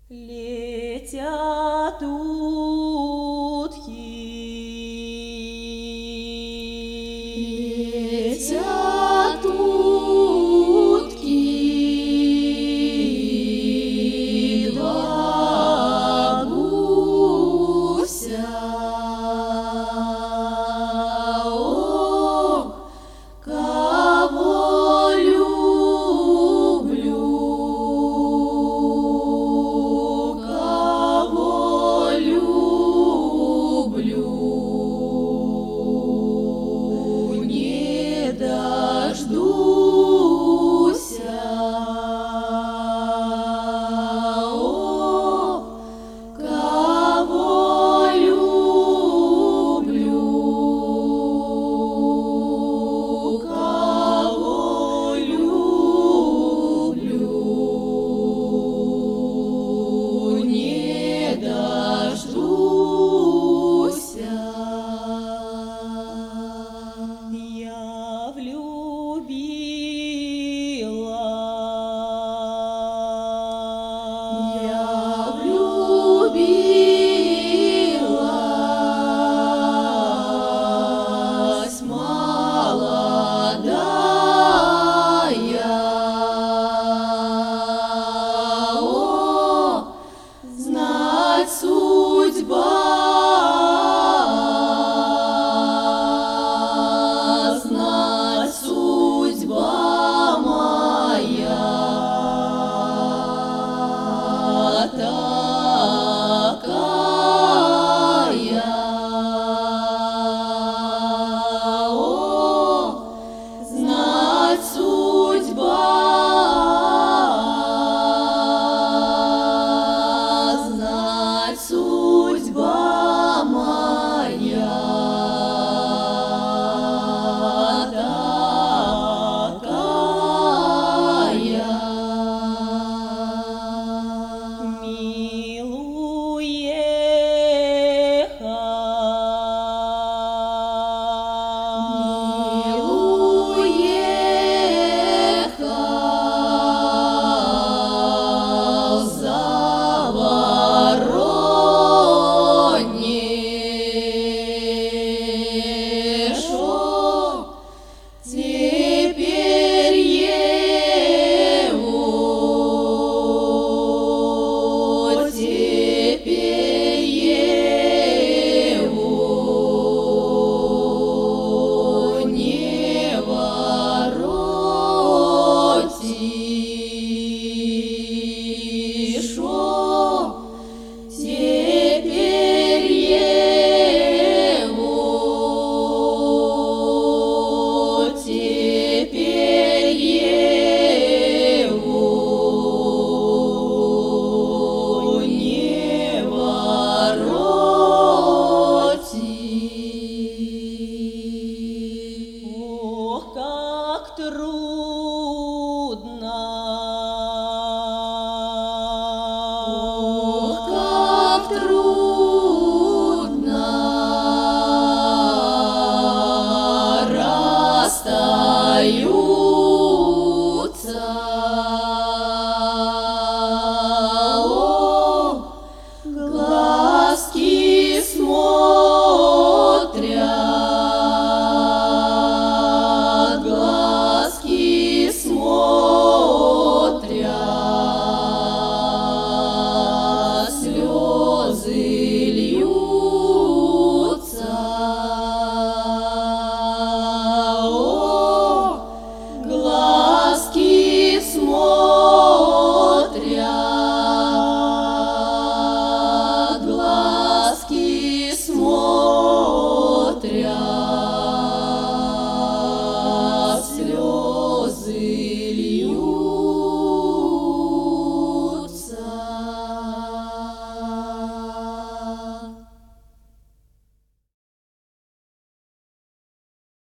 Летят утки, летят утки, два гуся. О, кого люблю, кого люблю, не дождуся. О, кого люблю, кого люблю, не дождуся. я влюбилась, Я влюбилась, молодая. О, знать судьба, знать судьба моя такая. О, знать судьба, знать судьба моя такая. Уехал за Воронеж, теперь его, теперь его не воротишь. О, теперь его, теперь его не воротишь. ох, как трудно, Ох, как трудно